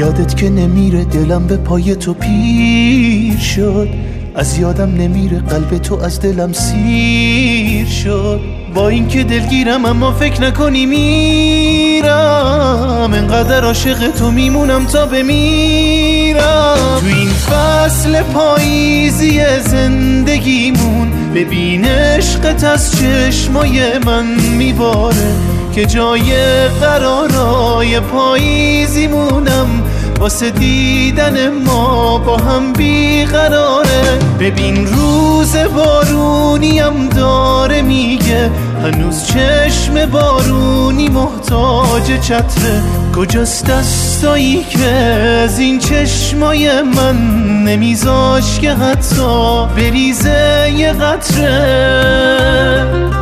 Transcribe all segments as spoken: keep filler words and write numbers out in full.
یادت که نمیره دلم به پای تو پیر شد، از یادم نمیره قلب تو از دلم سیر شد. با اینکه دلگیرم اما فکر نکنی میرم، انقدر عاشق تو میمونم تا بمیرم. تو این فصل پاییزی زندگیمون ببین عشقت از چشمای من میباره، که جای قرارای پاییزیمونم واسه دیدن ما با هم بیقراره. ببین روز بارونیم داره میگه هنوز چشم بارونی محتاج چتره. کجاست دستایی که از این چشمای من نمیذاش که حتی بریزه یه قطره.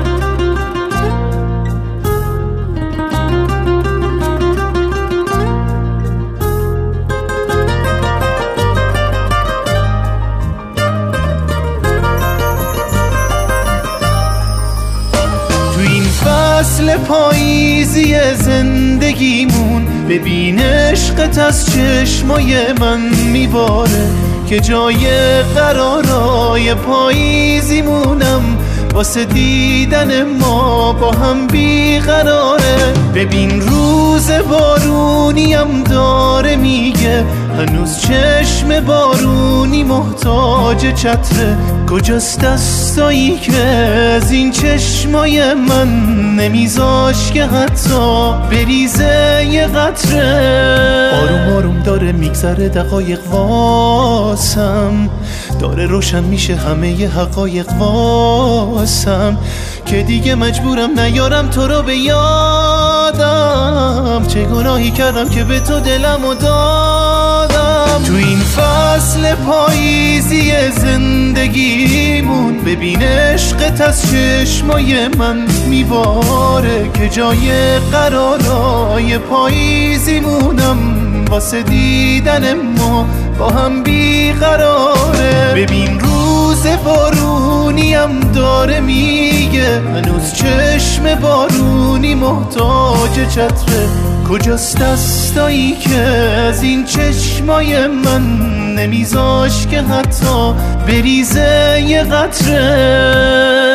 فصل پاییزی زندگیمون ببین عشقت از چشمای من میباره، که جای قرارای پاییزیمونم واسه دیدن ما با هم بیقراره. ببین روز بارونیم داره میگه هنوز چشم بارونی محتاج چتره. کجاست دستایی که از این چشمای من نمیذاش که حتی بریزه یه قطره. آروم آروم داره میگذره دقایق واسم، داره روشن میشه همه ی حقایق واسم، که دیگه مجبورم نیارم تو رو به یادم. چه گناهی کردم که به تو دلمو دادم. تو این فصل پاییزی زندگیمون ببین عشقت از چشمای من میباره، که جای قرارای پاییزیمونم واسه دیدن ما با هم بیقراره. ببین روز بارونیم داره میگه هنوز چشم بارونی محتاج چتره. کجاست دستایی که از این چشمای من نمیذاش که حتی بریزه یه قطره.